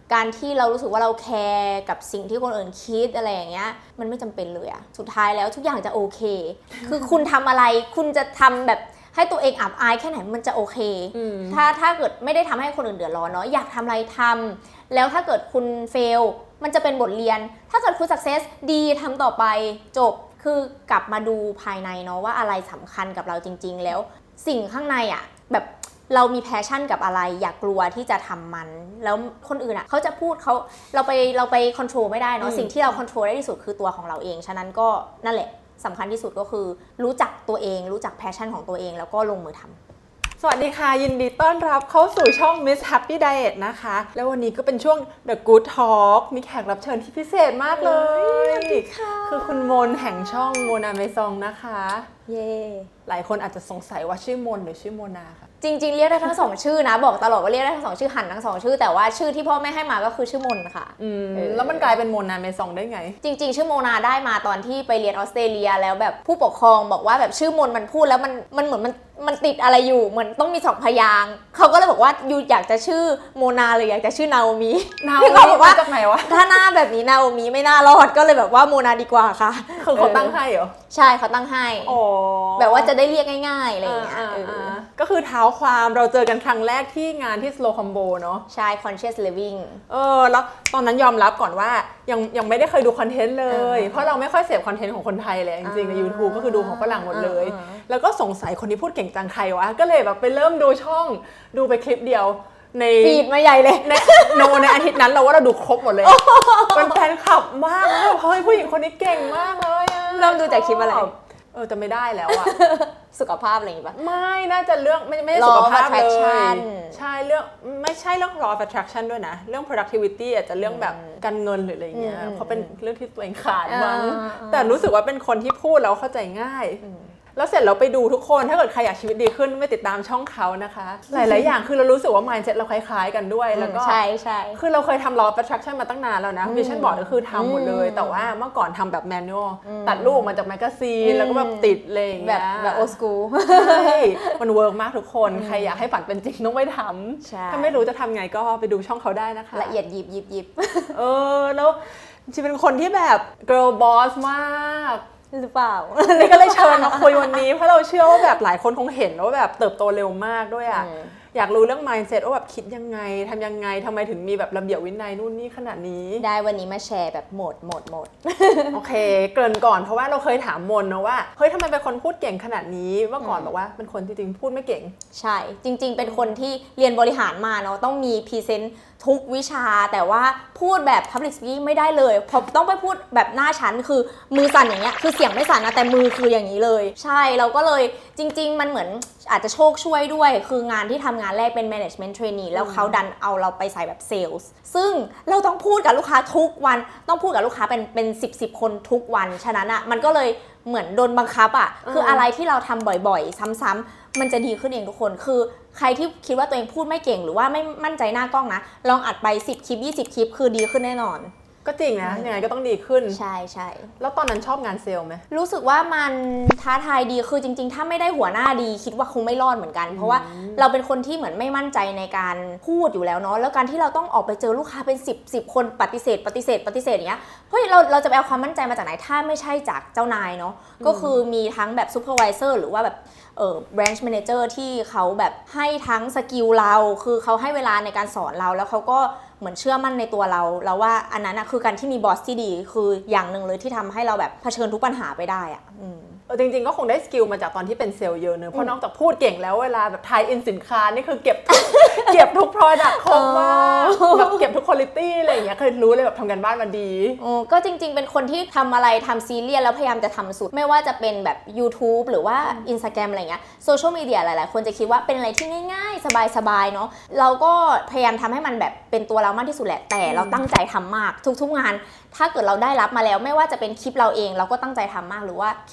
การที่เรารู้สึกว่าเราแคร์กับสิ่งที่คนอื่นคิดอะไรอย่างเงี้ยมันไม่จำเป็นเลยอะสุดท้ายแล้วทุกอย่างจะโอเค คือคุณทำอะไรคุณจะทำแบบให้ตัวเองอับอายแค่ไหนมันจะโอเคถ้าเกิดไม่ได้ทำให้คนอื่นเดือดร้อนเนาะอยากทำอะไรทำแล้วถ้าเกิดคุณเฟลมันจะเป็นบทเรียนถ้าเกิดคุณ success ดีทำต่อไปจบคือกลับมาดูภายในเนาะว่าอะไรสำคัญกับเราจริงๆแล้วสิ่งข้างในอะแบบเรามีแพชชั่นกับอะไรอย่ากลัวที่จะทำมันแล้วคนอื่นเขาจะพูดเราไปคอนโทรลไม่ได้เนาะสิ่งที่เราคอนโทรลได้ที่สุดคือตัวของเราเองฉะนั้นก็นั่นแหละสำคัญที่สุดก็คือรู้จักตัวเองรู้จักแพชชั่นของตัวเองแล้วก็ลงมือทำสวัสดีค่ะยินดีต้อนรับเข้าสู่ช่อง Miss Happy Diet นะคะแล้ววันนี้ก็เป็นช่วง The Good Talk มีแขกรับเชิญที่พิเศษมากเลยคือคุณมนแห่งช่องโมนาเมซองนะคะเย่หลายคนอาจจะสงสัยว่าชื่อมนหรือชื่อโมนาค่ะจริงๆเรียกได้ทั้งสองชื่อนะบอกตลอดว่าเรียกได้ทั้งสองชื่อหันทั้งสองชื่อแต่ว่าชื่อที่พ่อแม่ให้มาก็คือชื่อมนค่ะแล้วมันกลายเป็นโมนาเมซองได้ไงจริงๆชื่อโมนาได้มาตอนที่ไปเรียนออสเตรเลียแล้วแบบผู้ปกครองบอกว่าแบบชื่อมนมันพูดแล้วมันเหมือนมันติดอะไรอยู่เหมือนต้องมี2พยางค์เขาก็เลยบอกว่ายูอยากจะชื่อโมนาหรืออยากจะชื่อนาโอมิเขาบอกว่าจากไหนวะถ้าหน้าแบบนี้นาโอมิไม่น่ารอดก็เลยแบบว่าโมนาดีกว่าค่ะคือเขาตั้งให้เหรอใช่เขาตั้งให้แบบว่าจะได้เรียกง่ายๆอะไรอย่างเงี้ยก็คือเท้าความเราเจอกันครั้งแรกที่งานที่ Slow Combo เนาะใช่ Conscious Living แล้วตอนนั้นยอมรับก่อนว่ายังไม่ได้เคยดูคอนเทนต์เลยเพราะเราไม่ค่อยเสพคอนเทนต์ของคนไทยเลยจริงๆใน YouTube ก็คือดูของฝรั่งหมดเลยแล้วก็สงสัยคนที่พูดเก่งจังใครวะก็เลยแบบไปเริ่มดูช่องดูไปคลิปเดียวในฟีดมาใหญ่เลยในอาทิตย์นั้นเราว่าเราดูครบหมดเลยเป็นแฟนคลับมากเลยเฮ้ยผู้หญิงคนนี้เก่งมากเลยเริ่มดูจากคลิปอะไรจะไม่ได้แล้วอะสุขภาพอะไรอย่างงี้ปะไม่น่าจะเรื่องไม่ได้สุขภาพเลยใช่เรื่องไม่ใช่เรื่อง law of attraction ด้วยนะเรื่อง productivity อาจจะเรื่องแบบการเงินหรืออะไรเงี้ยเพราะเป็นเรื่องที่ตัวเองขาดมั้งแต่รู้สึกว่าเป็นคนที่พูดแล้วเข้าใจง่ายแล้วเสร็จเราไปดูทุกคนถ้าเกิดใครอยากชีวิตดีขึ้นไม่ติดตามช่องเขานะคะหลายๆอย่างคือเรารู้สึกว่า mindset เราคล้ายๆกันด้วยแล้วก็ใช่คือเราเคยทำ law of attraction มาตั้งนานแล้วนะ vision board ก็คือทำหมดเลยแต่ว่าเมื่อก่อนทำแบบ manual ตัดรูปมาจากแมกกาซีนแล้วก็แบบติดเลยอย่างเงี้ยแบบ old school ใช่มันเวิร์กมากทุกคนใครอยากให้ฝันเป็นจริงต้องไปทำถ้าไม่รู้จะทำไงก็ไปดูช่องเขาได้นะคะละเอียดยิบแล้วจริงเป็นคนที่แบบ girl boss มากหรือเปล่านี่ก็เลยเชิญมาคุยวันนี้เพราะเราเชื่อว่าแบบหลายคนคงเห็นว่าแบบเติบโตเร็วมากด้วยอ่ะอยากรู้เรื่อง mindset ว่าแบบคิดยังไงทำยังไงทำไมถึงมีแบบระเบียบวินัยนู่นนี่ขนาดนี้ได้วันนี้มาแชร์แบบหมดโอเคเกริ่นก่อนเพราะว่าเราเคยถามมนนะว่าเฮ้ยทำไมเป็นคนพูดเก่งขนาดนี้เมื่อก่อนบอกว่าเป็นคนจริงๆพูดไม่เก่งใช่จริงๆเป็นคนที่เรียนบริหารมาเนาะต้องมีพรีเซนต์ทุกวิชาแต่ว่าพูดแบบ public speaking ไม่ได้เลยพอต้องไปพูดแบบหน้าชั้นคือมือสั่นอย่างเงี้ยคือเสียงไม่สั่นนะแต่มือคืออย่างนี้เลยใช่เราก็เลยจริงๆมันเหมือนอาจจะโชคช่วยด้วยคืองานที่ทำงานแรกเป็น management trainee แล้วเขาดันเอาเราไปใส่แบบ sales ซึ่งเราต้องพูดกับลูกค้าทุกวันต้องพูดกับลูกค้าเป็น10คนทุกวันฉะนั้นอ่ะมันก็เลยเหมือนโดนบังคับอ่ะคืออะไรที่เราทำบ่อยๆซ้ำๆมันจะดีขึ้นเองทุกคนคือใครที่คิดว่าตัวเองพูดไม่เก่งหรือว่าไม่มั่นใจหน้ากล้องนะลองอัดไป10คลิป20คลิปคือดีขึ้นแน่นอนก็จริงนะยังไงก็ต้องดีขึ้นใช่แล้วตอนนั้นชอบงานเซลล์ไหมรู้สึกว่ามันท้าทายดีคือจริงๆถ้าไม่ได้หัวหน้าดีคิดว่าคงไม่รอดเหมือนกันเพราะว่าเราเป็นคนที่เหมือนไม่มั่นใจในการพูดอยู่แล้วเนาะแล้วการที่เราต้องออกไปเจอลูกค้าเป็น10คนปฏิเสธอย่างเงี้ยเฮ้ยเราจะไปเอาความมั่นใจมาจากไหนถ้าไม่ใช่จากเจ้านายเนาะก็คือมีทั้งแบบซูเปอร์ไวเซอร์หรือว่าแบบbranch manager ที่เขาแบบให้ทั้งสกิลเราคือเขาให้เวลาในการสอนเราแล้วเขาก็เหมือนเชื่อมั่นในตัวเราแล้วว่าอันนั้นนะคือการที่มีบอสที่ดีคืออย่างหนึ่งเลยที่ทำให้เราแบบเผชิญทุกปัญหาไปได้อะจริงๆก็คงได้สกิลมาจากตอนที่เป็นเซลล์เยอะเนอะเพราะนอกจากพูดเก่งแล้วเวลาแบบทายอินสินค้านี่คือเก็บทุก product ครบมากแบบเก็บทุก quality อะไรอย่างเงี้ยเคยรู้เลยแบบทำกันบ้านมาดีก็จริงๆเป็นคนที่ทำอะไรทำซีเรียสแล้วพยายามจะทำสุดไม่ว่าจะเป็นแบบ YouTube หรือว่า Instagram อะไรเงี้ยโซเชียลมีเดียหลายๆคนจะคิดว่าเป็นอะไรที่ง่ายๆสบายๆเนาะเราก็พยายามทำให้มันแบบเป็นตัวเรามากที่สุดแหละแต่เราตั้งใจทำมากทุกๆงานถ้าเกิดเราได้รับมาแล้วไม่ว่าจะเป็นคลิปเราเองเราก็ตั้งใจทำมากหรือว่าคลิปที่เป็นซั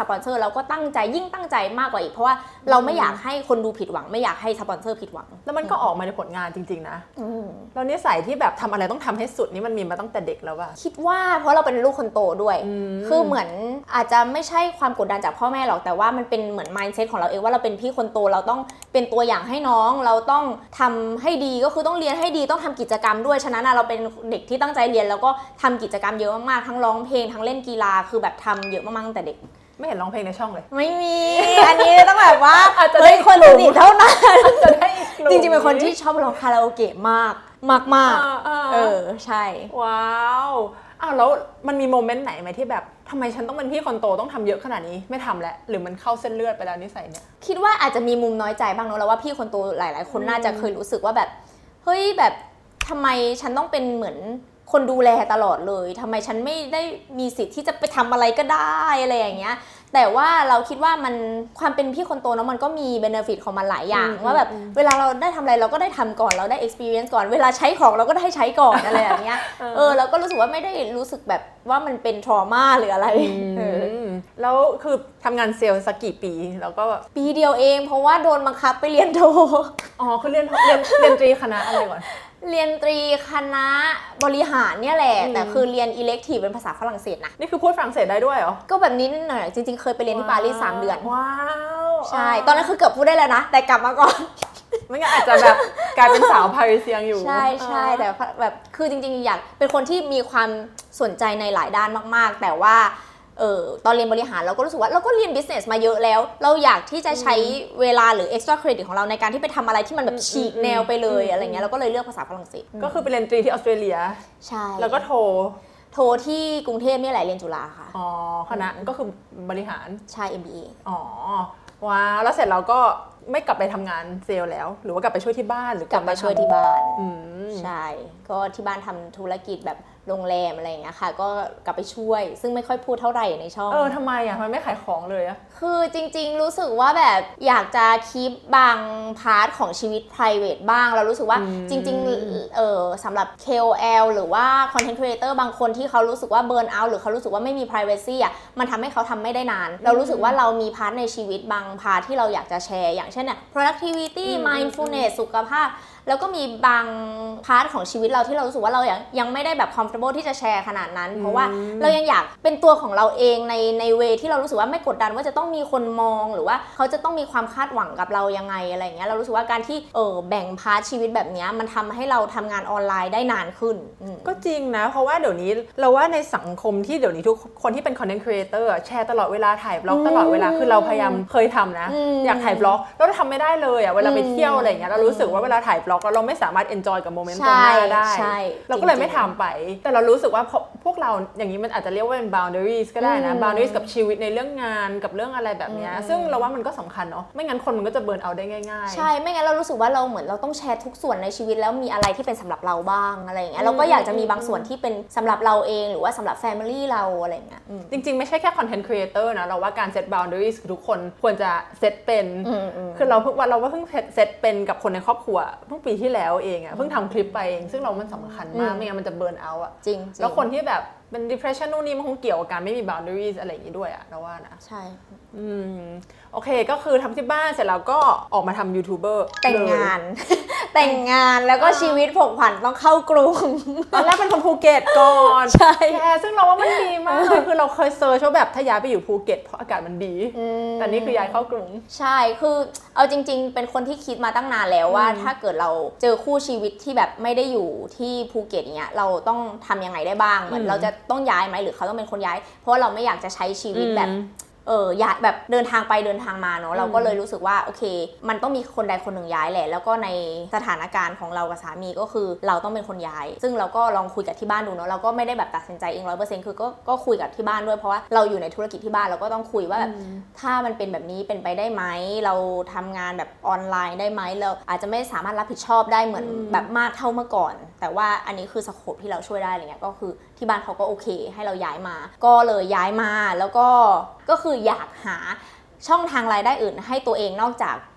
ปอนเซอร์เราก็ตั้งใจยิ่งตั้งใจมากกว่าอีกเพราะว่าเราไม่อยากให้คนดูผิดหวังไม่อยากให้สปอนเซอร์ผิดหวังแล้วมันก็ออกมาในผลงานจริงๆนะแล้วนิสัยที่แบบทำอะไรต้องทำให้สุดนี่มันมีมาตั้งแต่เด็กแล้วป่ะคิดว่าเพราะเราเป็นลูกคนโตด้วยคือเหมือนอาจจะไม่ใช่ความกดดันจากพ่อแม่หรอกแต่ว่ามันเป็นเหมือน mindset ของเราเองว่าเราเป็นพี่คนโตเราต้องเป็นตัวอย่างให้น้องเราต้องทำให้ดีก็คือต้องเรียนให้ดีต้องทำกิจกรรมด้วยฉะนั้นเราเป็นเด็กที่ตั้งใจเรียนแล้วก็ทำกิจกรรมเยอะมากๆทั้งร้องเพลงทั้งเล่นกีฬาคือแบบทำเยอะมากๆตั้งแต่เด็กไม่เห็นร้องเพลงในช่องเลยไม่มีอันนี้ต้องแบบว่าเฮ้ยคนสนิทเท่านั้นจะได้จริงๆเป็นคนที่ชอบร้องคาราโอเกะมากมากใช่ว้าวแล้วมันมีโมเมนต์ไหนไหมที่แบบทำไมฉันต้องเป็นพี่คนโตต้องทำเยอะขนาดนี้ไม่ทำแล้วหรือมันเข้าเส้นเลือดไปแล้วนิสัยเนี่ยคิดว่าอาจจะมีมุมน้อยใจบ้างเนอะแล้วว่าพี่คนโตหลายๆคนน่าจะเคยรู้สึกว่าแบบเฮ้ยแบบทำไมฉันต้องเป็นเหมือนคนดูแลตลอดเลยทำไมฉันไม่ได้มีสิทธิ์ที่จะไปทำอะไรก็ได้อะไรอย่างเงี้ยแต่ว่าเราคิดว่ามันความเป็นพี่คนโตเนาะมันก็มีเบเนฟิตของมันหลายอย่างว่าแบบเวลาเราได้ทำอะไรเราก็ได้ทำก่อนเราได้ experience ก่อนเวลาใช้ของเราก็ได้ใช้ก่อนอะไรอย่างเงี้ยเราก็รู้สึกว่าไม่ได้รู้สึกแบบว่ามันเป็น trauma หรืออะไรแล้วคือทำงานเซลล์สักกี่ปีแล้วก็ปีเดียวเองเพราะว่าโดนบังคับไปเรียนโทคือเรียนตรีคณะอะไรก่อนเรียนตรีคณะบริหารเนี่ยแหละแต่คือเรียน elective เป็นภาษาฝรั่งเศสนะนี่คือพูดฝรั่งเศสได้ด้วยเหรอก็แบบนี้นิดหน่อยจริงๆเคยไปเรียนที่ปารีส3 เดือนว้าวใช่ตอนนั้นคือเกือบพูดได้แล้วนะแต่กลับมาก่อนไม่งั้นอาจจะแบบกลายเป็นสาวปารีเซียงอยู่ใช่แต่แบบคือจริงๆอยากเป็นคนที่มีความสนใจในหลายด้านมากๆแต่ว่าตอนเรียนบริหารเราก็รู้สึกว่าเราก็เรียน business มาเยอะแล้วเราอยากที่จะใช้เวลาหรือ extra credit ของเราในการที่ไปทำอะไรที่มันแบบฉีกแนวไปเลยอะไรเงี้ยเราก็เลยเลือกภาษาฝรั่งเศสก็คือไปเรียนตรีที่ออสเตรเลียใช่แล้วก็โทที่กรุงเทพนี่แหละเรียนจุฬาค่ะคณะก็คือบริหารใช่ MBA ว้าวแล้วเสร็จเราก็ไม่กลับไปทำงานเซลล์แล้วหรือว่ากลับไปช่วยที่บ้านหรือกลับไปช่วยที่บ้านใช่ก็ที่บ้านทำธุรกิจแบบโรงแรมอะไรอย่างเงี้ยค่ะก็กลับไปช่วยซึ่งไม่ค่อยพูดเท่าไหร่ในช่องทำไมมันไม่ขายของเลยอะคือจริงๆรู้สึกว่าแบบอยากจะคีปบางพาร์ทของชีวิต private บ้างเรารู้สึกว่าจริงๆสำหรับ KOL หรือว่า content creator บางคนที่เขารู้สึกว่า burn out หรือเขารู้สึกว่าไม่มี privacy อ่ะมันทำให้เขาทำไม่ได้นานเรารู้สึกว่าเรามีพาร์ทในชีวิตบางพาร์ทที่เราอยากจะแชร์อย่างเช่นเนี่ย productivity mindfulness สุขภาพแล้วก็มีบางพาร์ทของชีวิตเราที่เรารู้สึกว่าเรายังไม่ได้แบบ comfortable ที่จะแชร์ขนาดนั้นเพราะว่าเรายังอยากเป็นตัวของเราเองในเวที่เรารู้สึกว่าไม่กดดันว่าจะต้องมีคนมองหรือว่าเขาจะต้องมีความคาดหวังกับเรายังไงอะไรอย่างเงี้ยเรารู้สึกว่าการที่แบ่งพาร์ทชีวิตแบบนี้มันทำให้เราทำงานออนไลน์ได้นานขึ้นก็จริงนะเพราะว่าเดี๋ยวนี้เราว่าในสังคมที่เดี๋ยวนี้ทุกคนที่เป็น content creator แชร์ตลอดเวลาถ่ายบล็อกตลอดเวลาคือเราพยายามเคยทำนะอยากถ่ายบล็อกแล้วเราทำไม่ได้เลยเวลาไปเที่ยวอะไรอย่างเงี้ยเรารู้สึกว่าเวลาถ่ายบล็อกเราไม่สามารถ enjoy กับโมเมนต์ตรงหน้าได้เราก็เลยไม่ทำไปแต่เรารู้สึกว่าพวกเราอย่างนี้มันอาจจะเรียกว่าเป็น boundaries ก็ได้นะ boundaries กับชีวิตในเรื่องงานกับเรื่องอะไรแบบนี้ซึ่งเราว่ามันก็สำคัญเนาะไม่งั้นคนมันก็จะเบิร์นเอาได้ง่ายๆใช่ไม่งั้นเรารู้สึกว่าเราเหมือนเราต้องแชร์ทุกส่วนในชีวิตแล้วมีอะไรที่เป็นสำหรับเราบ้างอะไรอย่างเงี้ยเราก็อยากจะมีบางส่วนที่เป็นสำหรับเราเองหรือว่าสำหรับ family เราอะไรอย่างเงี้ยจริงๆไม่ใช่แค่ content creator นะเราว่าการ set boundaries คือทุกคนควรจะ set เป็นคือเราเพิ่ง set เป็นกับคนในครอบครัวเพิ่งปีที่แล้วเองเพิ่งทำคลิปไปเองซึ่งเรามันสำคัญมากไม่งั้นมันจะเบิร์นเอาท์จริงแล้วคนที่แบบเป็น depression นู่นนี่มันคงเกี่ยวกับการไม่มี boundaries อะไรอย่างนี้ด้วยเราว่านะใช่โอเคก็คือทำที่บ้านเสร็จแล้วก็ออกมาทำยูทูบเบอร์แต่งงาน แต่งงานแล้วก็ชีวิตผกผันต้องเข้ากรุงตอนแรกเป็นคนภูเก็ตก่อนใช่ซึ่งเราว่ามันดีมากคือเราเคยเซิร์ชว่าแบบถ้าย้ายไปอยู่ภูเก็ตเพราะอากาศมันดีแต่นี่คือย้ายเข้ากรุงใช่คือเอาจริงๆเป็นคนที่คิดมาตั้งนานแล้วว่าถ้าเกิดเราเจอคู่ชีวิตที่แบบไม่ได้อยู่ที่ภูเก็ตเนี้ยเราต้องทำยังไงได้บ้างเหมือนเราจะต้องย้ายไหมหรือเขาต้องเป็นคนย้ายเพราะว่าเราไม่อยากจะใช้ชีวิตแบบย้ายแบบเดินทางไปเดินทางมาเนาะเราก็เลยรู้สึกว่าโอเคมันต้องมีคนใดคนหนึ่งย้ายแหละแล้วก็ในสถานการณ์ของเรากับสามีก็คือเราต้องเป็นคนย้ายซึ่งเราก็ลองคุยกับที่บ้านดูเนาะเราก็ไม่ได้แบบตัดสินใจเอง 100% คือก็คุยกับที่บ้านด้วยเพราะว่าเราอยู่ในธุรกิจที่บ้านเราก็ต้องคุยว่าแบบถ้ามันเป็นแบบนี้เป็นไปได้ไหมเราทำงานแบบออนไลน์ได้ไหมเราอาจจะไม่สามารถรับผิดชอบได้เหมือนแบบมากเท่าเมื่อก่อนแต่ว่าอันนี้คือสโคปที่เราช่วยได้อะไรเงี้ยก็คือที่บ้านเขาก็โอเคให้เราย้ายมาก็เลยย้ายมาแล้วก็คืออยากหาช่องทางรายได้อื่นให้ตัวเองนอกจาก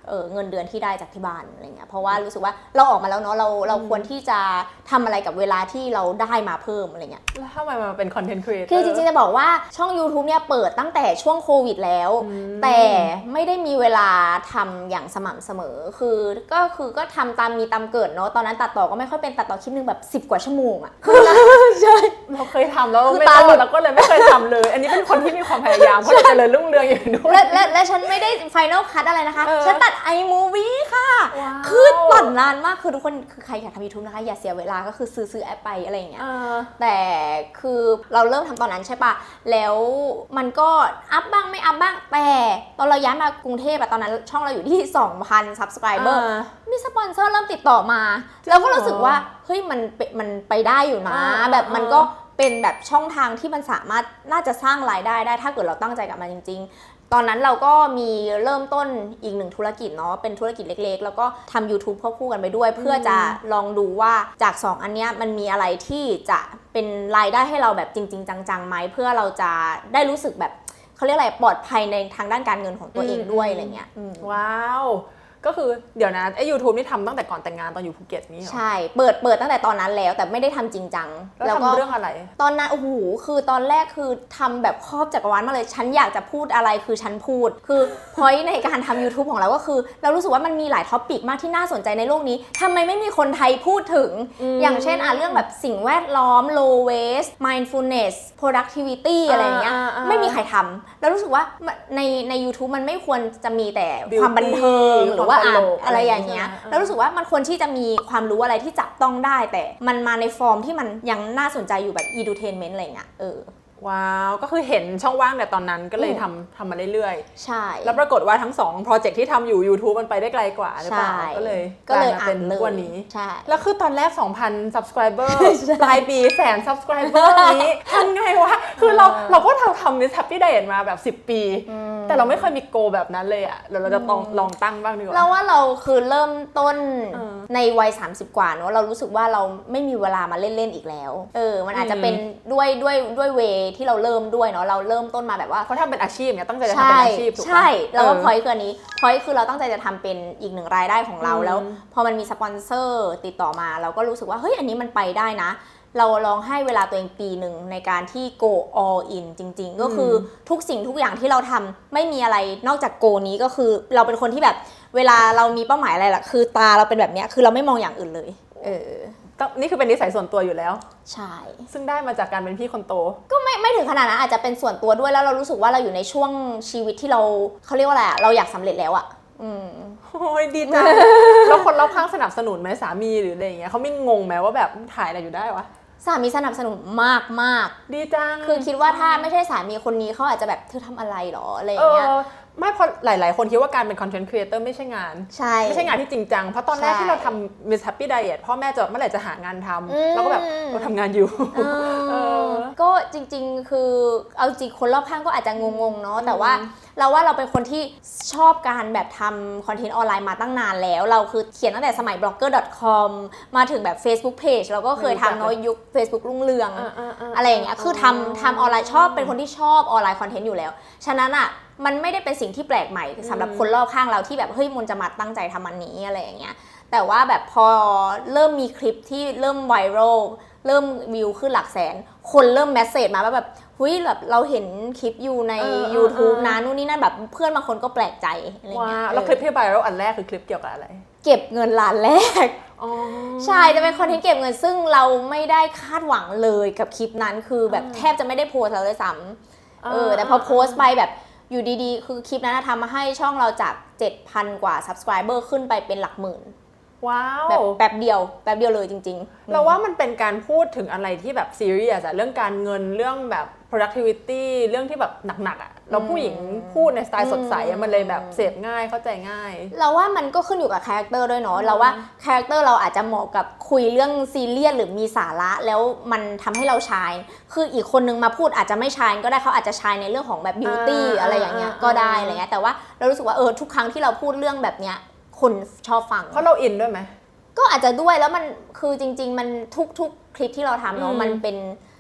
เงินเดือนที่ได้จากที่บ้านอะไรเงี้ยเพราะว่ารู้สึกว่าเราออกมาแล้วเนาะเราควรที่จะทำอะไรกับเวลาที่เราได้มาเพิ่มอะไรเงี้ยแล้วทำไมมาเป็นคอนเทนต์ครีเอเตอร์คือจริงๆจะบอกว่าช่อง YouTube เนี่ยเปิดตั้งแต่ช่วงโควิดแล้วแต่ไม่ได้มีเวลาทำอย่างสม่ำเสมอก็ทำตามมีตามเกิดเนาะตอนนั้นตัดต่อก็ไม่ค่อยเป็นตัดต่อคลิปนึงแบบ10 กว่าชั่วโมงอะใช่เราเคยทำแล้วไม่ได้เราก็เลยไม่เคยทำเลยอันนี้เป็นคนที่มีความพยายามเพราะเราเจริญรุ่งเรืองอยู่ด้วยและฉันไม่ได้ Final Cut อะไรนะคะฉันตัด iMovie ค่ะคือตัดนานมากคือทุกคนคือใครอยากทำ YouTube นะคะอย่าเสียเวลาก็คือซื้อแอปไปอะไรอย่างเงี้ยแต่คือเราเริ่มทำตอนนั้นใช่ปะแล้วมันก็อัพบ้างไม่อัพบ้างแต่ตอนเราย้ายมากรุงเทพอะตอนนั้นช่องเราอยู่ที่ 2,000 Subscriber มีสปอนเซอร์เริ่มติดต่อมาแล้วก็รู้สึกว่าเฮ้ยมันไปได้อยู่นะแบบมันก็เป็นแบบช่องทางที่มันสามารถน่าจะสร้างรายได้ได้ถ้าเกิดเราตั้งใจกับมันจริงๆตอนนั้นเราก็มีเริ่มต้นอีก1ธุรกิจเนาะเป็นธุรกิจเล็กๆแล้วก็ทำ YouTube ควบคู่กันไปด้วยเพื่อจะลองดูว่าจาก2อันเนี้ยมันมีอะไรที่จะเป็นรายได้ให้เราแบบจริงๆจังๆไหมเพื่อเราจะได้รู้สึกแบบเขาเรียกอะไรปลอดภัยในทางด้านการเงินของตัวเองด้วยอะไรเงี้ยว้าวก็คือเดี๋ยวนะไอ้ YouTube นี่ทำตั้งแต่ก่อนแต่งงานตอนอยู่ภูเก็ตนี่เหรอใช่เปิดตั้งแต่ตอนนั้นแล้วแต่ไม่ได้ทำจริงจังแล้วทำเรื่องอะไรตอนนั้นโอ้โหคือตอนแรกคือทำแบบครอบจักรวาลมาเลยฉันอยากจะพูดอะไรคือฉันพูดคือ point ในการทำ YouTube ของเราก็คือเรารู้สึกว่ามันมีหลายท็อปิกมากที่น่าสนใจในโลกนี้ทำไมไม่มีคนไทยพูดถึงอย่างเช่นเรื่องแบบสิ่งแวดล้อม low waste mindfulness productivity อะไรอย่างเงี้ยไม่มีใครทำแล้วรู้สึกว่าใน YouTube มันไม่ควรจะมีแต่ความบันเทิงหรือว่าอะไรอย่างเงี้ยแล้วรู้สึกว่ามันควรที่จะมีความรู้อะไรที่จับต้องได้แต่มันมาในฟอร์มที่มันยังน่าสนใจอยู่แบบ edutainment อะไรเงี้ยว้าวก็คือเห็นช่องว่างแต่ตอนนั้นก็เลยทำมาเรื่อยๆใช่แล้วปรากฏว่าทั้ง2โปรเจกต์ที่ทำอยู่ YouTube มันไปได้ไกลกว่าหรือเปล่าก็เลยมาเป็นวันนี้ใช่แล้วคือตอนแรก 2,000 subscriber ปลายปี100,000 subscriber นี้ทำไงวะคือเราก็ทำ Miss Happy Diet มาแบบ10 ปีแต่เราไม่เคยมีโกแบบนั้นเลยอะเราจะลองตั้งบ้างดีกว่าเราว่าเราคือเริ่มต้นในวัย30 กว่าเนอะเรารู้สึกว่าเราไม่มีเวลามาเล่นๆอีกแล้วมันอาจจะเป็นด้วยเวที่เราเริ่มด้วยเนาะเราเริ่มต้นมาแบบว่าเพราะทำเป็นอาชีพเนี่ยตั้งใจจะทำเป็นอาชีพถูกไหมใช่แล้วก็พอยต์คืออันนี้พอยต์คือเราตั้งใจจะทำเป็นอีก1รายได้ของเราแล้วพอมันมีสปอนเซอร์ติดต่อมาเราก็รู้สึกว่าเฮ้ยอันนี้มันไปได้นะเราลองให้เวลาตัวเองปีหนึ่งในการที่ go all in จริงๆก็คือทุกสิ่งทุกอย่างที่เราทำไม่มีอะไรนอกจาก go นี้ก็คือเราเป็นคนที่แบบเวลาเรามีเป้าหมายอะไรล่ะคือตาเราเป็นแบบเนี้ยคือเราไม่มองอย่างอื่นเลยนี่คือเป็นนิสัยส่วนตัวอยู่แล้วใช่ซึ่งได้มาจากการเป็นพี่คนโตก็ไม่ถึงขนาดนั้นอาจจะเป็นส่วนตัวด้วยแล้วเรารู้สึกว่าเราอยู่ในช่วงชีวิตที่เขาเรียกว่าอะไรเราอยากสำเร็จแล้วอะโอ้ยดีจังแล้วคนรอบข้างสนับสนุนไหมสามีหรืออะไรอย่างเงี้ยเขาไม่งงไหมว่าแบบถ่ายอะไรอยู่ได้วะสามีสนับสนุนมากดีจังคือคิดว่าถ้าไม่ใช่สามีคนนี้เขาอาจจะแบบเธอทำอะไรหรออะไรอย่างเงี้ยไม่เพราะหลายๆคนคิดว่าการเป็นคอนเทนต์ครีเอเตอร์ไม่ใช่งานไม่ใช่งานที่จริงจังเพราะตอนแรกที่เราทำ Miss Happy Diet พ่อแม่จะเมื่อไหร่จะหางานทำแล้วก็แบบเราทำงานอยู่ก็จริงๆคือเอาจริงคนรอบข้างก็อาจจะงงๆเนาะแต่ว่าเราเป็นคนที่ชอบการแบบทำคอนเทนต์ออนไลน์มาตั้งนานแล้วเราคือเขียนตั้งแต่สมัย blogger.com มาถึงแบบ Facebook Page เราก็เคยทำเนาะยุค Facebook รุ่งเรืองอะไรอย่างเงี้ยคือทำออนไลน์ชอบเป็นคนที่ชอบออนไลน์คอนเทนต์อยู่แล้วฉะนั้นอ่ะมันไม่ได้เป็นสิ่งที่แปลกใหม่สำหรับคนรอบข้างเราที่แบบเฮ้ยมนจะมาตั้งใจทำอันนี้อะไรอย่างเงี้ยแต่ว่าแบบพอเริ่มมีคลิปที่เริ่มไวรัลเริ่มวิวขึ้นหลักแสนคนเริ่มเมสเสจมาว่าแบบเฮ้ยแบบเราเห็นคลิปอยู่ใน YouTube นะนู่นนี่นั่นแบบเพื่อนบางคนก็แปลกใจอะไรเงี้ยแล้วคลิปที่ไวรัลอันแรกคือคลิปเกี่ยวกับอะไรเก็บเงินล้านแรกใช่จะเป็นคอนเทนต์เก็บเงินซึ่งเราไม่ได้คาดหวังเลยกับคลิปนั้นคือแบบแทบจะไม่ได้โพสต์เลยซ้ำแต่พอโพสต์ไปแบบอยู่ดีๆคือคลิปนั้นทำมาให้ช่องเราจาก 7,000 กว่า subscriber ขึ้นไปเป็นหลักหมื่นว้าวแบบแป๊บเดียวเลยจริงๆเราว่ามันเป็นการพูดถึงอะไรที่แบบซีเรียสอะเรื่องการเงินเรื่องแบบ productivity เรื่องที่แบบหนักๆอะเราผู้หญิงพูดในสไตล์สดใสมันเลยแบบเสพง่ายเข้าใจง่ายเราว่ามันก็ขึ้นอยู่กับคาแรคเตอร์ด้วยเนาะเราว่าคาแรคเตอร์เราอาจจะเหมาะกับคุยเรื่องซีเรียสหรือมีสาระแล้วมันทำให้เราชายคืออีกคนนึงมาพูดอาจจะไม่ชายก็ได้เขาอาจจะชายในเรื่องของแบบบิวตี้อะไรอย่างเงี้ยก็ได้อะไรเงี้ยแต่ว่าเรารู้สึกว่าทุกครั้งที่เราพูดเรื่องแบบเนี้ยคนชอบฟังเพราะเราอินด้วยไหมก็อาจจะด้วยแล้วมันคือจริงๆมันทุกคลิปที่เราทำเนาะมันเป็น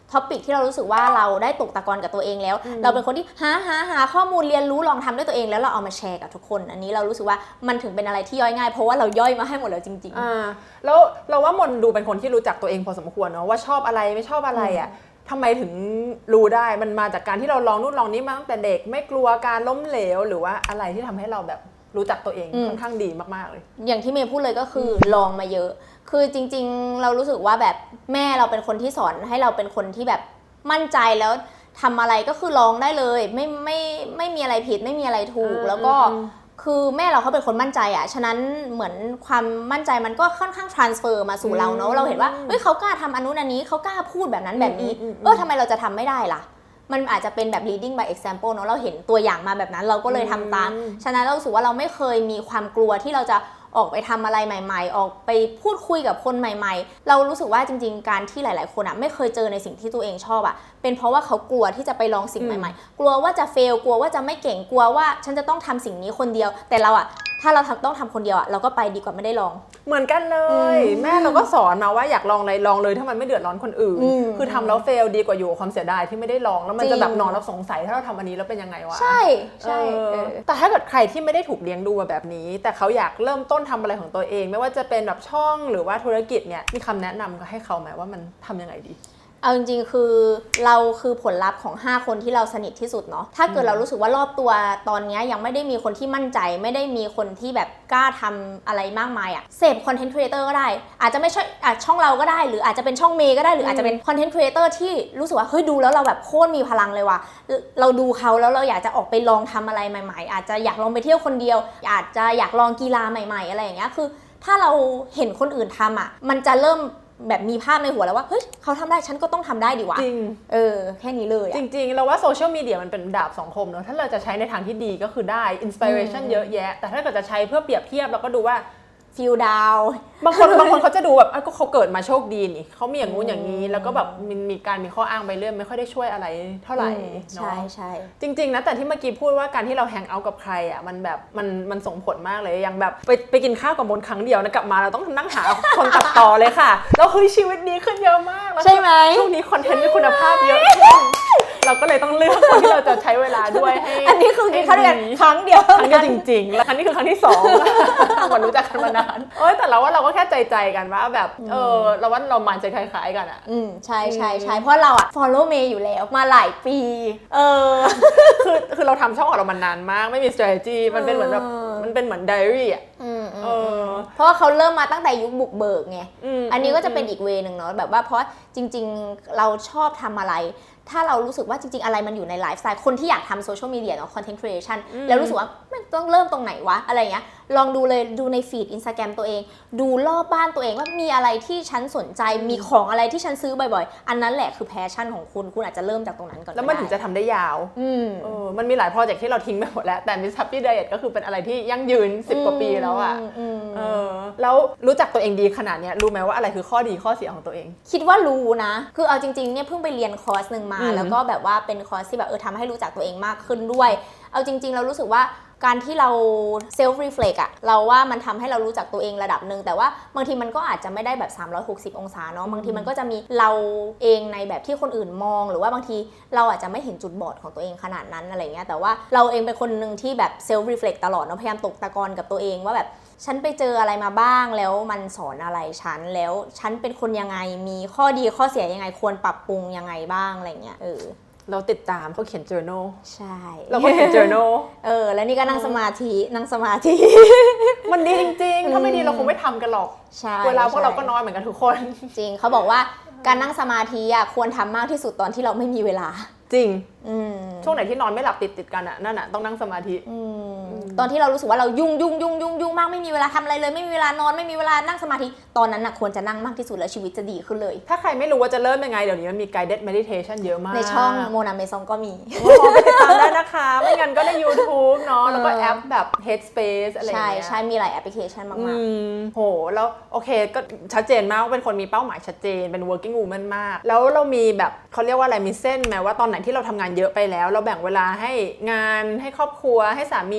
ท็อปิกที่เรารู้สึกว่าเราได้ตกตะกอนกับตัวเองแล้วเราเป็นคนที่หาข้อมูลเรียนรู้ลองทำด้วยตัวเองแล้วเราเอามาแชร์กับทุกคนอันนี้เรารู้สึกว่ามันถึงเป็นอะไรที่ย่อยง่ายเพราะว่าเราย่อยมาให้หมดแล้วจริงๆแล้วเราว่ามนดูเป็นคนที่รู้จักตัวเองพอสมควรเนาะว่าชอบอะไรไม่ชอบอะไรทำไมถึงรู้ได้มันมาจากการที่เราลองนู่นลองนี้มาตั้งแต่เด็กไม่กลัวการล้มเหลวหรือว่าอะไรที่ทำให้เราแบบรู้จักตัวเองค่อนข้างดีมากๆเลยอย่างที่เมย์พูดเลยก็คือลองมาเยอะคือจริงๆเรารู้สึกว่าแบบแม่เราเป็นคนที่สอนให้เราเป็นคนที่แบบมั่นใจแล้วทำอะไรก็คือลองได้เลยไม่มีอะไรผิดไม่มีอะไรถูกแล้วก็คือแม่เราเขาเป็นคนมั่นใจอ่ะฉะนั้นเหมือนความมั่นใจมันก็ค่อนข้าง transfer มาสู่เราเนาะเราเห็นว่าเฮ้ยเขากล้าทำอันนู้นอันนี้เขากล้าพูดแบบนั้นแบบนี้ทำไมเราจะทำไม่ได้ล่ะมันอาจจะเป็นแบบ leading by example เนาะเราเห็นตัวอย่างมาแบบนั้นเราก็เลยทำตามฉะนั้นเรารู้สึกว่าเราไม่เคยมีความกลัวที่เราจะออกไปทำอะไรใหม่ๆออกไปพูดคุยกับคนใหม่ๆเรารู้สึกว่าจริงๆการที่หลายๆคนอ่ะไม่เคยเจอในสิ่งที่ตัวเองชอบอ่ะเป็นเพราะว่าเขากลัวที่จะไปลองสิ่งใหม่ๆกลัวว่าจะเฟลกลัวว่าจะไม่เก่งกลัวว่าฉันจะต้องทำสิ่งนี้คนเดียวแต่เราอ่ะถ้าเราต้องทำคนเดียวอ่ะเราก็ไปดีกว่าไม่ได้ลองเหมือนกันเลยแม่เราก็สอนมาว่าอยากลองอะไรลองเลยถ้ามันไม่เดือดร้อนคนอื่นคือทำแล้วเฟลดีกว่าอยู่ความเสียดายที่ไม่ได้ลองแล้วมันจะแบบนอนแล้วสงสัยถ้าเราทำอันนี้แล้วเป็นยังไงวะใช่แต่ถ้าเกิดใครที่ไม่ได้ถูกเลี้ยงดูมาแบบนี้แต่เขาอยากเริ่มต้นทำอะไรของตัวเองไม่ว่าจะเป็นแบบช่องหรือว่าธุรกิจเนี่ยมีคำแนะนำให้เขาไหมว่ามันทำยังไงดีเอาจริงๆคือเราคือผลลัพธ์ของ5คนที่เราสนิทที่สุดเนาะถ้าเกิดเรารู้สึกว่ารอบตัวตอนนี้ยังไม่ได้มีคนที่มั่นใจไม่ได้มีคนที่แบบกล้าทำอะไรมากมายอะเสพคอนเทนต์ครีเอเตอร์ก็ได้อาจจะไม่ใช่ช่องเราก็ได้หรืออาจจะเป็นช่องเมย์ก็ได้หรืออาจจะเป็นคอนเทนต์ครีเอเตอร์ที่รู้สึกว่าเฮ้ยดูแล้วเราแบบโคตรมีพลังเลยว่ะเราดูเขาแล้วเราอยากจะออกไปลองทำอะไรใหม่ๆอาจจะอยากลองไปเที่ยวคนเดียวอาจจะอยากลองกีฬาใหม่ๆอะไรอย่างเงี้ยคือถ้าเราเห็นคนอื่นทำอะมันจะเริ่มแบบมีภาพในหัวแล้วว่าเฮ้ยเขาทำได้ฉันก็ต้องทำได้ดิวะจริงแค่นี้เลยจริงๆเราว่าโซเชียลมีเดียมันเป็นดาบสองคมเนอะถ้าเราจะใช้ในทางที่ดีก็คือได้อินสปิเรชันเยอะแยะแต่ถ้าเกิดจะใช้เพื่อเปรียบเทียบเราก็ดูว่าฟีลดาวบางคนเขาจะดูแบบก็เขาเกิดมาโชคดีนี่เขามีอย่างงู้นอย่างนี้แล้วก็แบบมีข้ออ้างไปเรื่อยไม่ค่อยได้ช่วยอะไรเท่าไหร่เนาะใช่จริงๆนะแต่ที่เมื่อกี้พูดว่าการที่เราแฮงเอาท์กับใครอ่ะมันแบบมันส่งผลมากเลยอย่างแบบไปกินข้าวกับมนครั้งเดียวนะกลับมาเราต้องนั่งหาคนตัดต่อเลยค่ะแล้วเฮ้ยชีวิตดีขึ้นเยอะมากใช่ไหมช่วงนี้คอนเทนต์มีคุณภาพเยอะเราก็เลยต้องเลือกคนที่เราจะใช้เวลาด้วยให้อันนี้คือกินข้าวกันครั้งเดียวจริงๆแล้วครั้งนี้คือครั้งที่2วันรู้จักกันมานานแต่เราก็แค่ใจกันว่าแบบเราว่าเรามันใจคล้ายๆกันอ่ะใช่เพราะเราอ่ะ follow May อยู่แล้วมาหลายปีคือเราทำช่องของเรามานานมากไม่มี strategy มันเป็นเหมือนแบบมันเป็นเหมือน diary อ่ะเพราะว่าเขาเริ่มมาตั้งแต่ยุคบุกเบิกไงอันนี้ก็จะเป็นอีกเวนึงเนาะแบบว่าเพราะจริงๆเราชอบทำอะไรถ้าเรารู้สึกว่าจริงๆอะไรมันอยู่ในไลฟ์สไตล์คนที่อยากทำโซเชียลมีเดียเนาะคอนเทนต์ครีเอชันแล้วรู้สึกว่ามันต้องเริ่มตรงไหนวะอะไรเงี้ยลองดูเลยดูในฟีด Instagram ตัวเองดูรอบบ้านตัวเองว่ามีอะไรที่ฉันสนใจมีของอะไรที่ฉันซื้อบ่อยๆอันนั้นแหละคือแพชชั่นของคุณอาจจะเริ่มจากตรงนั้นก่อนแล้วมันถึงจะทำได้ยาวมันมีหลายโปรเจกต์ที่เราทิ้งไปหมดแล้วแต่ Miss Happy Diet ก็คือเป็นอะไรที่ยั่งยืน10กว่าปีแล้วอ่ะแล้วรู้จักตัวเองดีขนาดนี้รู้ไหมว่าอะไรคือข้อดีข้อเสียของตัวเองคิดว่ารู้นะคือเอาจริงๆเนี่ยเพิ่งไปเรียนคอร์สนึงมาแล้วก็แบบว่าเป็นคอร์สที่แบบทำให้รู้จักตัวเองมากขึ้นด้วยเอาจริงๆเรารู้สึกว่าการที่เราเซลฟ์รีเฟล็กอะเราว่ามันทำให้เรารู้จักตัวเองระดับหนึ่งแต่ว่าบางทีมันก็อาจจะไม่ได้แบบ360องศาเนาะบางทีมันก็จะมีเราเองในแบบที่คนอื่นมองหรือว่าบางทีเราอาจจะไม่เห็นจุดบอดของตัวเองขนาดนั้นอะไรเงี้ยแต่ว่าเราเองเป็นคนนึงที่แบบเซลฟ์รีเฟล็กตลอดเนาะพยายามตกตะกอนกับตัวเองว่าแบบฉันไปเจออะไรมาบ้างแล้วมันสอนอะไรฉันแล้วฉันเป็นคนยังไงมีข้อดีข้อเสียยังไงควรปรับปรุงยังไงบ้างอะไรเงี้ยเราติดตามเขาเขียน journal ใช่เราก็เขียน journal แล้วนี่ก็นั่งสมาธิมันดีจริงๆถ้าไม่ดีเราคงไม่ทำกันหรอกเวลาพวกเราก็น้อยเหมือนกันทุกคนจริงเขาบอกว่าการนั่งสมาธิควรทำมากที่สุดตอนที่เราไม่มีเวลาจริงช่วงไหนที่นอนไม่หลับติดกันอ่ะนั่นอ่ะต้องนั่งสมาธิตอนที่เรารู้สึกว่าเรายุ่งมากไม่มีเวลาทำอะไรเลยไม่มีเวลานอนไม่มีเวลานั่งสมาธิตอนนั้นน่ะควรจะนั่งมากที่สุดแล้วชีวิตจะดีขึ้นเลยถ้าใครไม่รู้ว่าจะเริ่มยังไงเดี๋ยวนี้มันมี guided meditation เยอะมากในช่องโมนาเมซองก็มีไปติดตามได้นะคะไม่งั้นก็ใน YouTube เนาะแล้วก็แอปแบบ Headspace อะไรอย่างเงี้ยใช่มีหลายแอปพลิเคชันมากๆโหแล้วโอเคก็ชัดเจนมากว่าเป็นคนมีเป้าหมายชัดเจนเป็น working woman มากแล้วเรามีแบบเขาเรียกว่าอะไรมีเส้นไหมว่าตอนไหนที่เราทำงานเยอะไปแล้วเราแบ่งเวลาให้งานให้ครอบครัวให้สามียังไง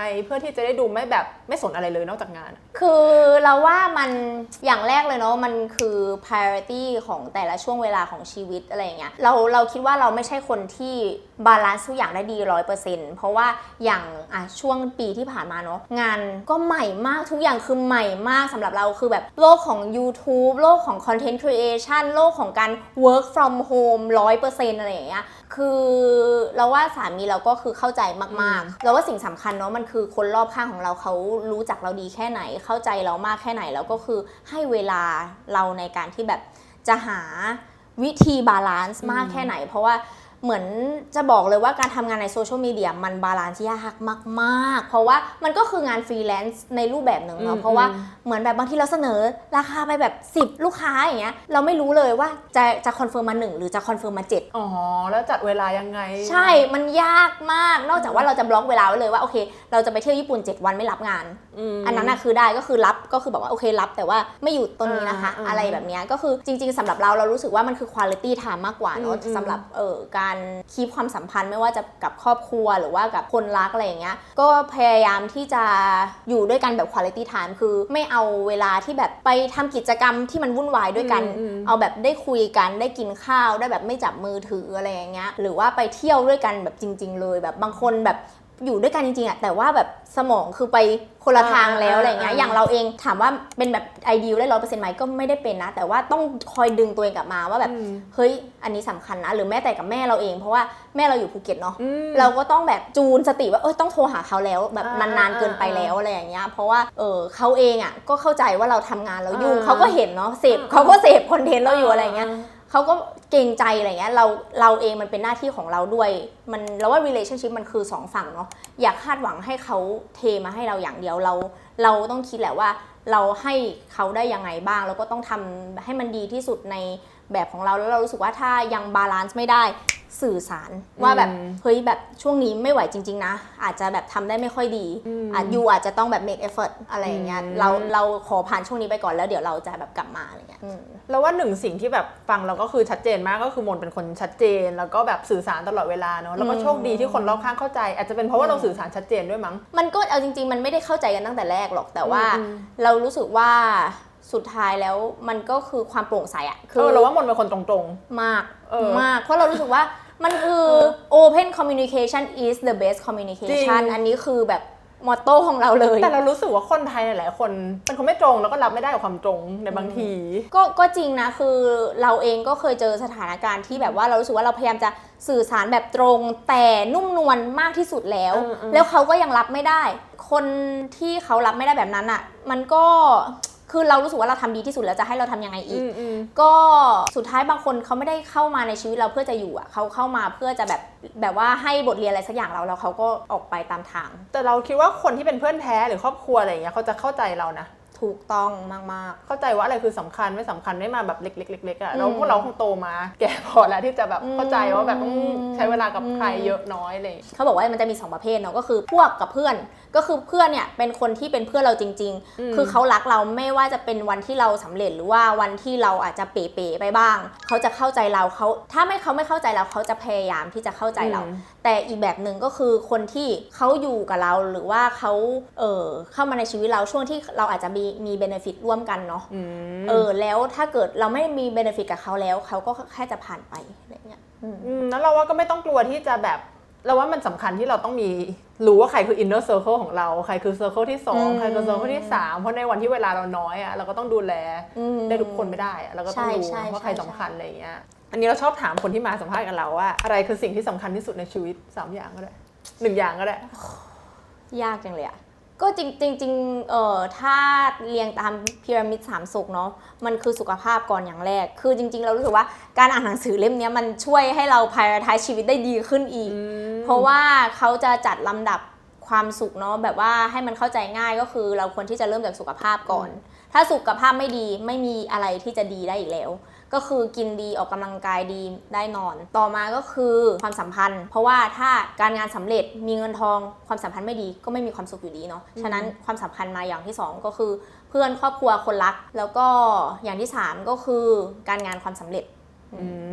เพื่อที่จะได้ดูไม่สนอะไรเลยนอกจากงานคือเราว่ามันอย่างแรกเลยเนาะมันคือ priority ของแต่ละช่วงเวลาของชีวิตอะไรอย่างเงี้ยเราคิดว่าเราไม่ใช่คนที่บาลานซ์ทุกอย่างได้ดี 100% เพราะว่าอย่างช่วงปีที่ผ่านมาเนาะงานก็ใหม่มากทุกอย่างคือใหม่มากสำหรับเราคือแบบโลกของ YouTube โลกของ content creation โลกของการ work from home 100% อะไรอย่างเงี้ยคือเราว่าสามีเราก็คือเข้าใจมากๆเราว่าสิ่งสำคัญเนาะมันคือคนรอบข้างของเราเขารู้จักเราดีแค่ไหนเข้าใจเรามากแค่ไหนแล้วก็คือให้เวลาเราในการที่แบบจะหาวิธีบาลานซ์มากแค่ไหนเพราะว่าเหมือนจะบอกเลยว่าการทำงานในโซเชียลมีเดียมันบาลานซ์ยากมากๆเพราะว่ามันก็คืองานฟรีแลนซ์ในรูปแบบหนึ่งเนาะเพราะว่าเหมือนแบบบางทีเราเสนอราคาไปแบบ10ลูกค้าอย่างเงี้ยเราไม่รู้เลยว่าจะคอนเฟิร์มมา1หรือจะคอนเฟิร์มมา7 อ๋อแล้วจัดเวลายังไงใช่มันยากมากนอกจากว่าเราจะบล็อกเวลาไว้เลยว่าโอเคเราจะไปเที่ยวญี่ปุ่น7วันไม่รับงานอันนั้นน่ะคือได้ก็คือรับก็คือแบบว่าโอเครับแต่ว่าไม่อยู่ตรงนี้นะคะอะไรแบบนี้ก็คือจริงๆสำหรับเรารู้สึกว่ามันคือ quality time มากกว่าเนาะสำหรับการคีปความสัมพันธ์ไม่ว่าจะกับครอบครัวหรือว่ากับคนรักอะไรอย่างเงี้ยก็พยายามที่จะอยู่ด้วยกันแบบ quality time คือไม่เอาเวลาที่แบบไปทำกิจกรรมที่มันวุ่นวายด้วยกันเอาแบบได้คุยกันได้กินข้าวได้แบบไม่จับมือถืออะไรอย่างเงี้ยหรือว่าไปเที่ยวด้วยกันแบบจริงๆเลยแบบบางคนแบบอยู่ด้วยกันจริงๆอะแต่ว่าแบบสมองคือไปคนละทางแล้วอะไรเงี้ยอย่างเราเองถามว่าเป็นแบบไอเดียได้ 100% ไหมก็ไม่ได้เป็นนะแต่ว่าต้องคอยดึงตัวเองกลับมาว่าแบบเฮ้ยอันนี้สำคัญนะหรือแม้แต่กับแม่เราเองเพราะว่าแม่เราอยู่ภูเก็ตเนาะเราก็ต้องแบบจูนสติว่าต้องโทรหาเขาแล้วแบบนานๆเกินไปแล้วอะไรอย่างเงี้ยเพราะว่าเขาเองอะก็เข้าใจว่าเราทำงานเรายุ่งเขาก็เห็นเนาะเขาก็เสพคอนเทนต์เราอยู่อะไรเงี้ยเขาก็เกรงใจอะไรเงี้ยเราเองมันเป็นหน้าที่ของเราด้วยมันเราว่า relationship มันคือ2ฝั่งเนาะอยากคาดหวังให้เขาเทมาให้เราอย่างเดียวเราต้องคิดแหละว่าเราให้เขาได้ยังไงบ้างแล้วก็ต้องทำให้มันดีที่สุดในแบบของเราแล้วเรารู้สึกว่าถ้ายังบาลานซ์ไม่ได้สื่อสารว่าแบบเฮ้ยแบบช่วงนี้ไม่ไหวจริงๆนะอาจจะแบบทำได้ไม่ค่อยดีอาจจะต้องแบบ make effort อะไรอย่างเงี้ยเราขอผ่านช่วงนี้ไปก่อนแล้วเดี๋ยวเราจะแบบกลับมาอะไรเงี้ยแล้วว่าหนึ่งสิ่งที่แบบฟังเราก็คือชัดเจนมากก็คือมนเป็นคนชัดเจนแล้วก็แบบสื่อสารตลอดเวลาเนาะแล้วก็โชคดีที่คนรอบข้างเข้าใจอาจจะเป็นเพราะว่าเราสื่อสารชัดเจนด้วยมั้งมันก็เอาจริงๆมันไม่ได้เข้าใจกันตั้งแต่แรกหรอกแต่ว่าเรารู้สึกว่าสุดท้ายแล้วมันก็คือความโปร่งใสอะคือเราว่ามนเป็นคนตรงๆมากมากเพราะเรารู้สึกว่ามันคือ open communication is the best communication อันนี้คือแบบมอตโต้ของเราเลยแต่เรารู้สึกว่าคนไทยหลายๆคนเป็นคนไม่ตรงแล้วก็รับไม่ได้กับความตรงในบางทีก็จริงนะคือเราเองก็เคยเจอสถานการณ์ที่แบบว่าเรารู้สึกว่าเราพยายามจะสื่อสารแบบตรงแต่นุ่มนวลมากที่สุดแล้วเขาก็ยังรับไม่ได้คนที่เขารับไม่ได้แบบนั้นอ่ะมันก็คือเรารู้สึกว่าเราทำดีที่สุดแล้วจะให้เราทำยังไงอีกก็สุดท้ายบางคนเขาไม่ได้เข้ามาในชีวิตเราเพื่อจะอยู่อ่ะเขาเข้ามาเพื่อจะแบบว่าให้บทเรียนอะไรสักอย่างเราแล้วเขาก็ออกไปตามทางแต่เราคิดว่าคนที่เป็นเพื่อนแท้หรือครอบครัวอะไรอย่างเงี้ยเขาจะเข้าใจเรานะถูกต้องมากๆเข้าใจว่าอะไรคือสำคัญไม่สำคัญไม่มาแบบเล็กๆๆอ่ะแล้วพวกเราคงโตมาแก่พอแล้วที่จะแบบเข้าใจว่าแบบต้องใช้เวลากับใครเยอะน้อยอะไรเขาบอกว่ามันจะมี2ประเภทเนาะก็คือพวกกับเพื่อนก็คือเพื่อนเนี่ยเป็นคนที่เป็นเพื่อนเราจริงๆคือเขารักเราไม่ว่าจะเป็นวันที่เราสำเร็จหรือว่าวันที่เราอาจจะเป๋ๆไปบ้างเขาจะเข้าใจเราถ้าเขาไม่เข้าใจเราเขาจะพยายามที่จะเข้าใจเราแต่อีกแบบหนึ่งก็คือคนที่เขาอยู่กับเราหรือว่าเขาเข้ามาในชีวิตเราช่วงที่เราอาจจะมีเบเนฟิตร่วมกันเนาะแล้วถ้าเกิดเราไม่มีเบเนฟิตกับเขาแล้วเขาก็แค่จะผ่านไปอะไรเงี้ยนั้นเราว่าก็ไม่ต้องกลัวที่จะแบบเราว่ามันสำคัญที่เราต้องมีรู้ว่าใครคือ inner circle ของเราใครคือ circle ที่2ใครคือ circle ที่3เพราะในวันที่เวลาเราน้อยอ่ะเราก็ต้องดูแลได้ทุกคนไม่ได้เราก็ต้องรู้ว่าใครสำคัญอะไรอย่างเงี้ยอันนี้เราชอบถามคนที่มาสัมภาษณ์กับเราว่าอะไรคือสิ่งที่สำคัญที่สุดในชีวิต3อย่างก็ได้1อย่างก็ได้ยากจังเลยอะก็จริงถ้าเรียงตามพีระมิด3สุขเนาะมันคือสุขภาพก่อนอย่างแรกคือจริงๆเรารู้สึกว่าการอ่านหนังสือเล่มนี้มันช่วยให้เรา prioritize ชีวิตได้ดีขึ้นอีกเพราะว่าเขาจะจัดลำดับความสุขเนาะแบบว่าให้มันเข้าใจง่ายก็คือเราควรที่จะเริ่มจากสุขภาพก่อนถ้าสุขภาพไม่ดีไม่มีอะไรที่จะดีได้อีกแล้วก็คือกินดีออกกำลังกายดีได้นอนต่อมาก็คือความสัมพันธ์เพราะว่าถ้าการงานสำเร็จมีเงินทองความสัมพันธ์ไม่ดีก็ไม่มีความสุขอยู่ดีเนาะฉะนั้นความสัมพันธ์มาอย่างที่2ก็คือเพื่อนครอบครัวคนรักแล้วก็อย่างที่3ก็คือการงานความสำเร็จ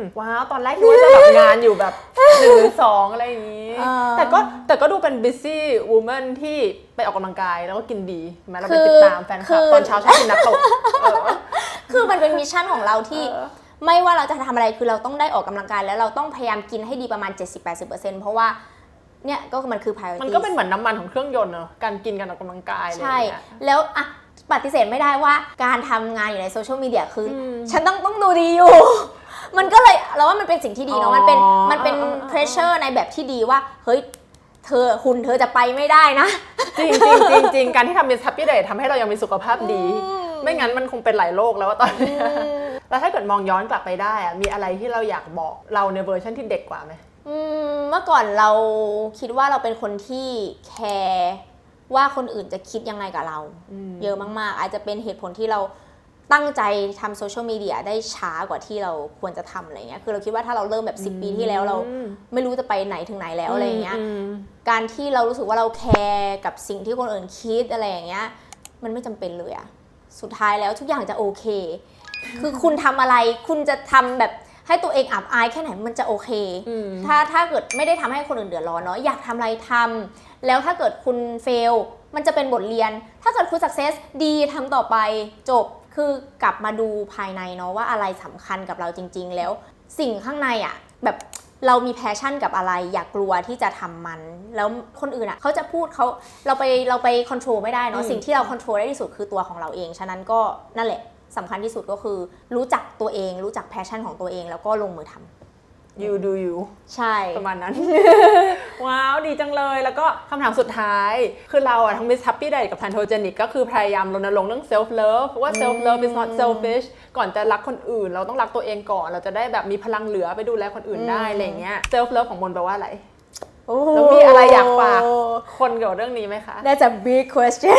ว้าวตอนแรกคิดว่าจะแบบงานอยู่แบบ1 หรือ 2อะไรอย่างนี้แต่ก็ดูเป็น busy woman ที่ไปออกกำลังกายแล้วก็กินดีมาเราไปติดตามแฟนคลับตอนเช้าชอบกินนัตโตะคือมันเป็นมิชชั่นของเราที่ไม่ว่าเราจะทำอะไรคือเราต้องได้ออกกำลังกายแล้วเราต้องพยายามกินให้ดีประมาณ 70-80% เพราะว่าเนี่ยก็มันคือ priority มันก็เป็นเหมือนน้ำมันของเครื่องยนต์เนอะการกินการออกกำลังกายใช่แล้วอะปฏิเสธไม่ได้ว่าการทำงานอยู่ในโซเชียลมีเดียคือฉันต้องดูดีอยู่มันก็เลยเราว่ามันเป็นสิ่งที่ดีเนาะมันเป็น pressure ในแบบที่ดีว่าเฮ้ยเธอจะไปไม่ได้นะจริงการที่ทำ Miss Happy Day ทำให้เรายังมีสุขภาพดีไม่งั้นมันคงเป็นหลายโรคแล้วตอนนี้แล้วถ้าเกิดมองย้อนกลับไปได้อะมีอะไรที่เราอยากบอกเราในเวอร์ชันที่เด็กกว่าไหมเมื่อก่อนเราคิดว่าเราเป็นคนที่แคร์ว่าคนอื่นจะคิดยังไงกับเราเยอะมากๆอาจจะเป็นเหตุผลที่เราตั้งใจทำโซเชียลมีเดียได้ช้ากว่าที่เราควรจะทำอะไรเงี้ยคือเราคิดว่าถ้าเราเริ่มแบบ10 ปีที่แล้วเราไม่รู้จะไปไหนถึงไหนแล้วอะไรเงี้ยการที่เรารู้สึกว่าเราแคร์กับสิ่งที่คนอื่นคิดอะไรอย่างเงี้ยมันไม่จำเป็นเลยอะสุดท้ายแล้วทุกอย่างจะโอเคคือคุณทำอะไรคุณจะทำแบบให้ตัวเองอับอายแค่ไหนมันจะโอเคถ้าเกิดไม่ได้ทำให้คนอื่นเดือดร้อนเนาะอยากทำอะไรทำแล้วถ้าเกิดคุณเฟลมันจะเป็นบทเรียนถ้าเกิดคุณสักเซสดีทำต่อไปจบคือกลับมาดูภายในเนาะว่าอะไรสำคัญกับเราจริงๆแล้วสิ่งข้างในอะแบบเรามีแพชชั่นกับอะไรอย่ากลัวที่จะทำมันแล้วคนอื่นอะเขาจะพูดเราไปคอนโทรลไม่ได้เนาะสิ่งที่เราคอนโทรลได้ที่สุดคือตัวของเราเองฉะนั้นก็นั่นแหละสำคัญที่สุดก็คือรู้จักตัวเองรู้จักแพชชั่นของตัวเองแล้วก็ลงมือทำ you do you ใช่ประมาณนั้น ว้าวดีจังเลยแล้วก็คำถามสุดท้ายคือเราอะทั้ง Miss Happy Day กับ Plantogenic ก็คือพยายามรณรงค์เรื่อง self love ว่า self love is not selfish ก่อนจะรักคนอื่นเราต้องรักตัวเองก่อนเราจะได้แบบมีพลังเหลือไปดูแลคนอื่นได้อะไรเงี้ย self love ของมนแปลว่าอะไรแล้วมีอะไรอยากฝากคนเกี่ยวกับเรื่องนี้ไหมคะ That's a big question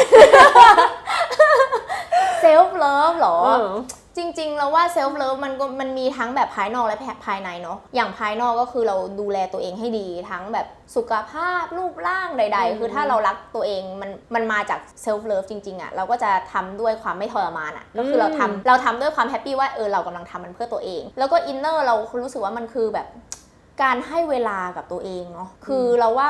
self love หรอจริงๆแล้วว่า self love มันมีทั้งแบบภายนอกและภายในเนาะอย่างภายนอกก็คือเราดูแลตัวเองให้ดีทั้งแบบสุขภาพรูปร่างใดๆคือถ้าเรารักตัวเองมันมาจาก self love จริงๆอะเราก็จะทำด้วยความไม่ทรมานอะก็คือเราทำด้วยความแฮปปี้ว่าเรากำลังทำมันเพื่อตัวเองแล้วก็ inner เรารู้สึกว่ามันคือแบบการให้เวลากับตัวเองเนาะคือเราว่า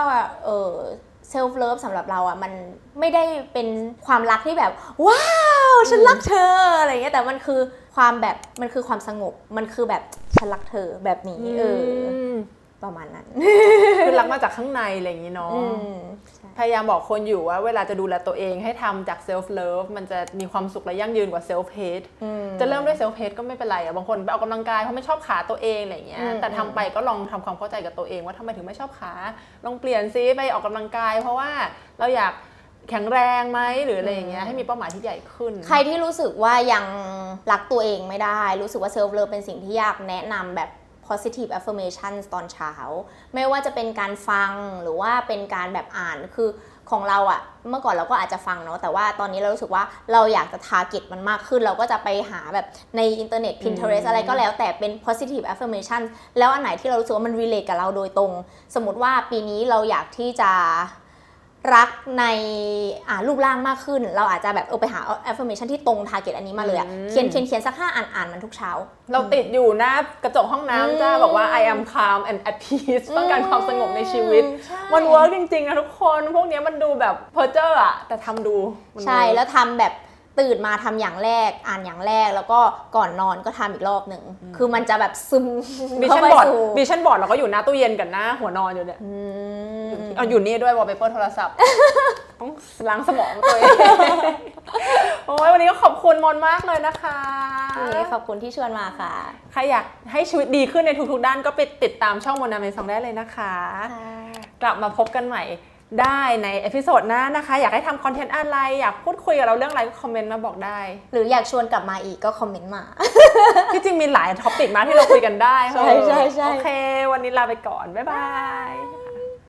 self love สำหรับเราอ่ะมันไม่ได้เป็นความรักที่แบบว้าวฉันรักเธออะไรเงี้ยแต่มันคือความสงบมันคือแบบฉันรักเธอแบบนี้ประมาณนั้นคือรักมาจากข้างในอะไรอย่างนี้เนาะพยายามบอกคนอยู่ว่าเวลาจะดูแลตัวเองให้ทำจาก self love มันจะมีความสุขและยั่งยืนกว่า self hate จะเริ่มด้วย self hate ก็ไม่เป็นไรบางคนไปออกกำลังกายเพราะไม่ชอบขาตัวเองอะไรอย่างเงี้ยแต่ทำไปก็ลองทำความเข้าใจกับตัวเองว่าทำไมถึงไม่ชอบขาลองเปลี่ยนซิไปออกกำลังกายเพราะว่าเราอยากแข็งแรงไหมหรืออะไรอย่างเงี้ยให้มีเป้าหมายที่ใหญ่ขึ้นใครที่รู้สึกว่ายังรักตัวเองไม่ได้รู้สึกว่า self love เป็นสิ่งที่ยากแนะนำแบบpositive affirmation ตอนเช้าไม่ว่าจะเป็นการฟังหรือว่าเป็นการแบบอ่านคือของเราอะเมื่อก่อนเราก็อาจจะฟังเนาะแต่ว่าตอนนี้เรารู้สึกว่าเราอยากจะ target มันมากขึ้นเราก็จะไปหาแบบในอินเทอร์เน็ต Pinterest อะไรก็แล้วแต่เป็น positive affirmation แล้วอันไหนที่เรารู้สึกว่ามัน relate กับเราโดยตรงสมมติว่าปีนี้เราอยากที่จะรักในรูปร่างมากขึ้นเราอาจจะแบบไปหา affirmation ที่ตรง target อันนี้มาเลยเขียนสัก5อ่านมันทุกเช้าเราติดอยู่หน้ากระจกห้องน้ำจ้าบอกว่า I am calm and at peace ต้องการความสงบในชีวิตมันเวิร์กจริงๆนะทุกคนพวกนี้มันดูแบบเพอร์เจอร์อะแต่ทำดูใช่แล้วทำแบบตื่นมาทำอย่างแรกอ่านอย่างแรกแล้วก็ก่อนนอนก็ทำอีกรอบหนึ่งคือมันจะแบบซึมวิชั่นบอร์ดเราก็อยู่หน้าตู้เย็นกับหน้าหัวนอนอยู่เนี่ยอยู่นี่ด้วยวอลเปเปอร์โทรศัพท์ต้องล้างสมองตัวเองโอ้ยวันนี้ก็ขอบคุณมนมากเลยนะคะขอบคุณที่ชวนมาค่ะใครอยากให้ชีวิตดีขึ้นในทุกๆด้านก็ไปติดตามช่องมนนาเมซองได้เลยนะคะกลับมาพบกันใหม่ได้ในเอพิโซดหน้านะคะอยากให้ทำคอนเทนต์อะไรอยากพูดคุยกับเราเรื่องอะไรก็คอมเมนต์มาบอกได้หรืออยากชวนกลับมาอีกก็คอมเมนต์มาที่จริงมีหลายท็อปิกมากที่เราคุยกันได้ใช่โอเควันนี้ลาไปก่อนบ๊ายบาย